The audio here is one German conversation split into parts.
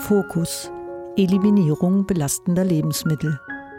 Fokus: Eliminierung belastender Lebensmittel.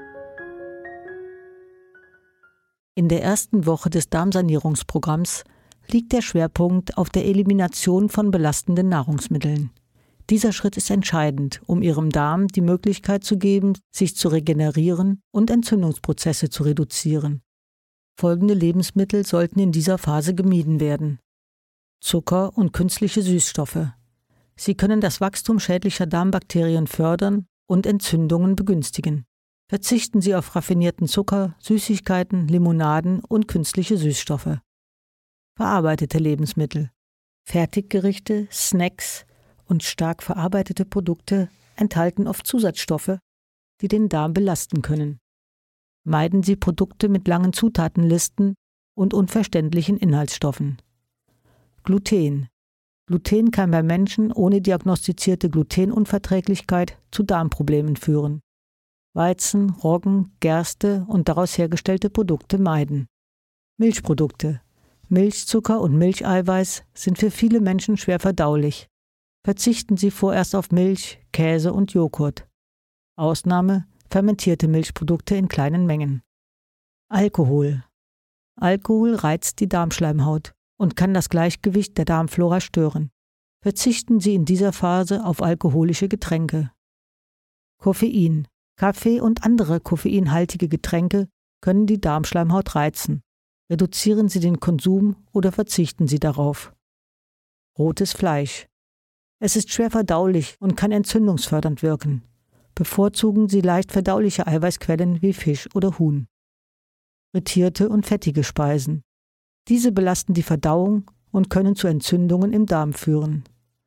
In der ersten Woche des Darmsanierungsprogramms liegt der Schwerpunkt auf der Elimination von belastenden Nahrungsmitteln. Dieser Schritt ist entscheidend, um Ihrem Darm die Möglichkeit zu geben, sich zu regenerieren und Entzündungsprozesse zu reduzieren. Folgende Lebensmittel sollten in dieser Phase gemieden werden: Zucker und künstliche Süßstoffe. Sie können das Wachstum schädlicher Darmbakterien fördern und Entzündungen begünstigen. Verzichten Sie auf raffinierten Zucker, Süßigkeiten, Limonaden und künstliche Süßstoffe. Verarbeitete Lebensmittel. Fertiggerichte, Snacks und stark verarbeitete Produkte enthalten oft Zusatzstoffe, die den Darm belasten können. Meiden Sie Produkte mit langen Zutatenlisten und unverständlichen Inhaltsstoffen. Gluten. Gluten kann bei Menschen ohne diagnostizierte Glutenunverträglichkeit zu Darmproblemen führen. Weizen, Roggen, Gerste und daraus hergestellte Produkte meiden. Milchprodukte. Milchzucker und Milcheiweiß sind für viele Menschen schwer verdaulich. Verzichten Sie vorerst auf Milch, Käse und Joghurt. Ausnahme: fermentierte Milchprodukte in kleinen Mengen. Alkohol. Alkohol reizt die Darmschleimhaut und kann das Gleichgewicht der Darmflora stören. Verzichten Sie in dieser Phase auf alkoholische Getränke. Koffein. Kaffee und andere koffeinhaltige Getränke können die Darmschleimhaut reizen. Reduzieren Sie den Konsum oder verzichten Sie darauf. Rotes Fleisch. Es ist schwer verdaulich und kann entzündungsfördernd wirken. Bevorzugen Sie leicht verdauliche Eiweißquellen wie Fisch oder Huhn. Frittierte und fettige Speisen. Diese belasten die Verdauung und können zu Entzündungen im Darm führen.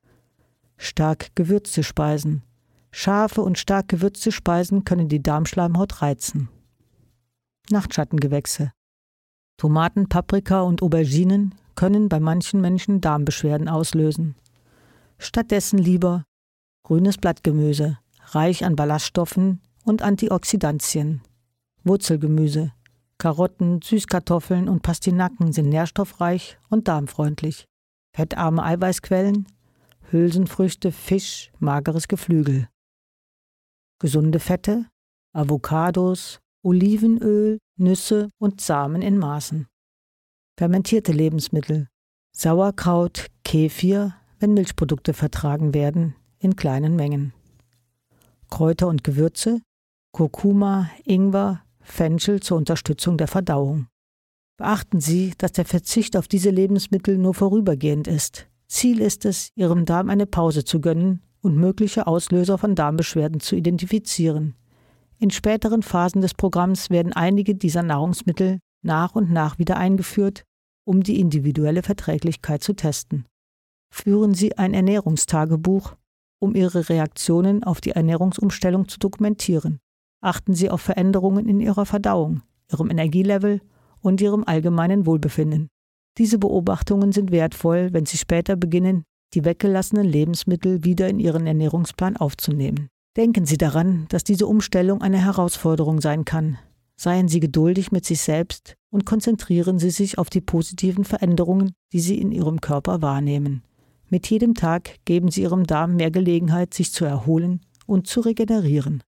Stark gewürzte Speisen. Scharfe und stark gewürzte Speisen können die Darmschleimhaut reizen. Nachtschattengewächse. Tomaten, Paprika und Auberginen können bei manchen Menschen Darmbeschwerden auslösen. Stattdessen lieber grünes Blattgemüse, reich an Ballaststoffen und Antioxidantien. Wurzelgemüse. Karotten, Süßkartoffeln und Pastinaken sind nährstoffreich und darmfreundlich. Fettarme Eiweißquellen, Hülsenfrüchte, Fisch, mageres Geflügel. Gesunde Fette, Avocados, Olivenöl, Nüsse und Samen in Maßen. Fermentierte Lebensmittel, Sauerkraut, Kefir, wenn Milchprodukte vertragen werden, in kleinen Mengen. Kräuter und Gewürze, Kurkuma, Ingwer, Fenchel zur Unterstützung der Verdauung. Beachten Sie, dass der Verzicht auf diese Lebensmittel nur vorübergehend ist. Ziel ist es, Ihrem Darm eine Pause zu gönnen und mögliche Auslöser von Darmbeschwerden zu identifizieren. In späteren Phasen des Programms werden einige dieser Nahrungsmittel nach und nach wieder eingeführt, um die individuelle Verträglichkeit zu testen. Führen Sie ein Ernährungstagebuch, um Ihre Reaktionen auf die Ernährungsumstellung zu dokumentieren. Achten Sie auf Veränderungen in Ihrer Verdauung, Ihrem Energielevel und Ihrem allgemeinen Wohlbefinden. Diese Beobachtungen sind wertvoll, wenn Sie später beginnen, die weggelassenen Lebensmittel wieder in Ihren Ernährungsplan aufzunehmen. Denken Sie daran, dass diese Umstellung eine Herausforderung sein kann. Seien Sie geduldig mit sich selbst und konzentrieren Sie sich auf die positiven Veränderungen, die Sie in Ihrem Körper wahrnehmen. Mit jedem Tag geben Sie Ihrem Darm mehr Gelegenheit, sich zu erholen und zu regenerieren.